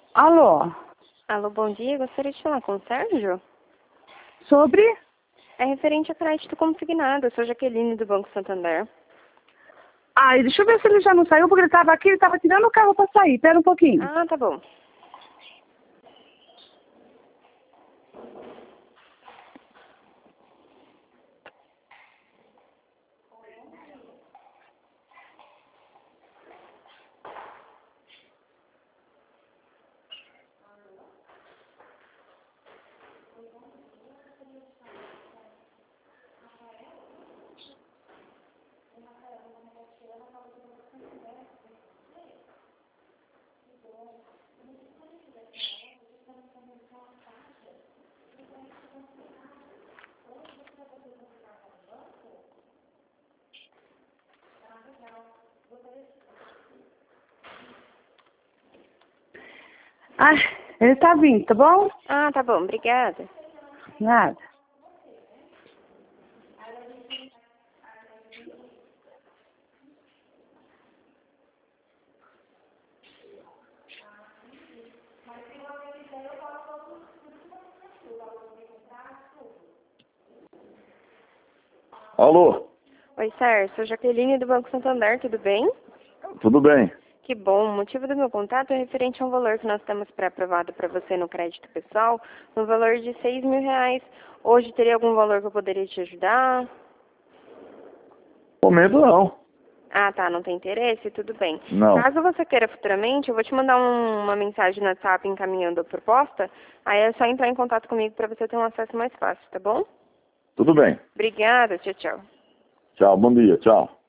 Alô? Alô, bom dia. Gostaria de falar com o Sérgio? Sobre? É referente a crédito consignado. Eu sou Jaqueline, do Banco Santander. Ai, deixa eu ver se ele já não saiu, porque ele estava aqui, ele estava tirando o carro para sair. Espera um pouquinho. Ah, tá bom. Ah, ele tá vindo, tá bom? Ah, tá bom. Obrigada. Nada. Alô, Oi, Sérgio. Sou Jaqueline, do Banco Santander. Tudo bem? tudo bem? Que bom. O motivo do meu contato é referente a um valor que nós temos pré-aprovado para você no crédito pessoal, no valor de R$ 6.000. Hoje teria algum valor que eu poderia te ajudar? Momento não. Ah, tá. Não tem interesse? Tudo bem. Não. Caso você queira futuramente, eu vou te mandar uma mensagem no WhatsApp encaminhando a proposta. Aí é só entrar em contato comigo para você ter um acesso mais fácil, tá bom? Tudo bem. Obrigada. Tchau, tchau. Tchau, bom dia, tchau.